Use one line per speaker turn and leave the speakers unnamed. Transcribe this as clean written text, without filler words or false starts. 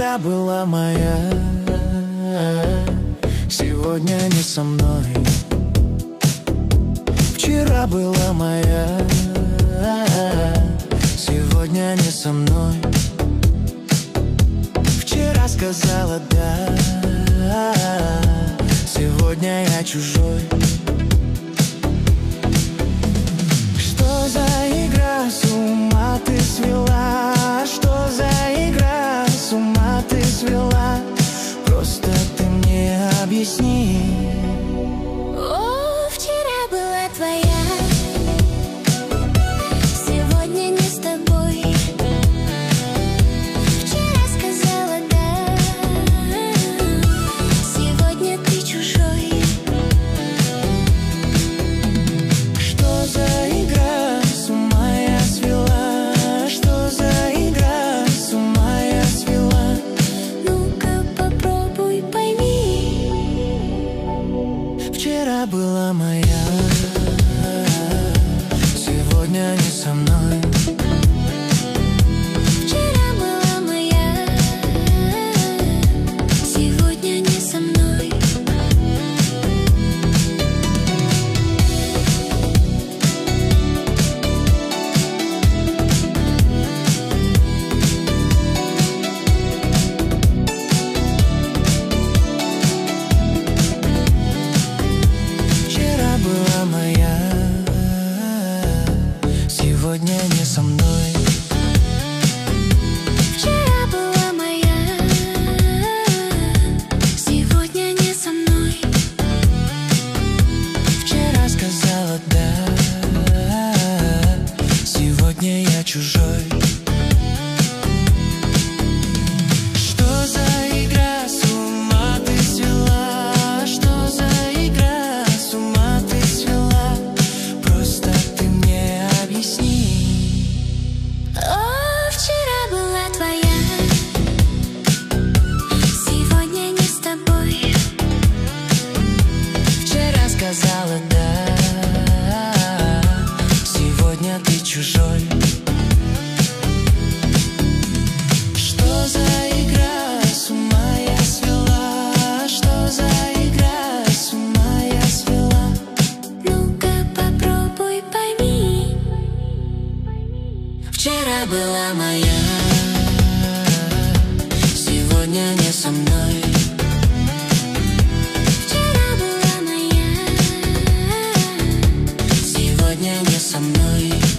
Вчера была моя, сегодня не со мной. Вчера была моя, сегодня не со мной. Вчера сказала да, сегодня я чужой. Что за игра, с ума ты свела? Что за игра, с ума ты свела? Просто ты мне объясни.
О, вчера была твоя, сегодня не с тобой. Вчера сказала да, сегодня ты чужой.
Что за игра, с ума я свела? Что за игра, с ума я свела?
Ну-ка попробуй пойми.
Вчера была моя, сегодня не со мной.
Вчера была моя, сегодня не со мной.
Вчера была моя, сегодня не со мной.
Вчера была моя, сегодня не со мной.
Вчера сказала да, сегодня я чужой. Что за игра, с ума ты свела? Что за игра, с ума ты свела? Просто ты мне объясни.
О, вчера была твоя, сегодня не с тобой.
Вчера сказала да, сегодня ты чужой. Что за игра, с ума я свела? Что за игра, с ума я свела?
Ну-ка попробуй пойми.
Вчера была моя, сегодня не со мной.
Вчера была моя,
Сегодня не со мной.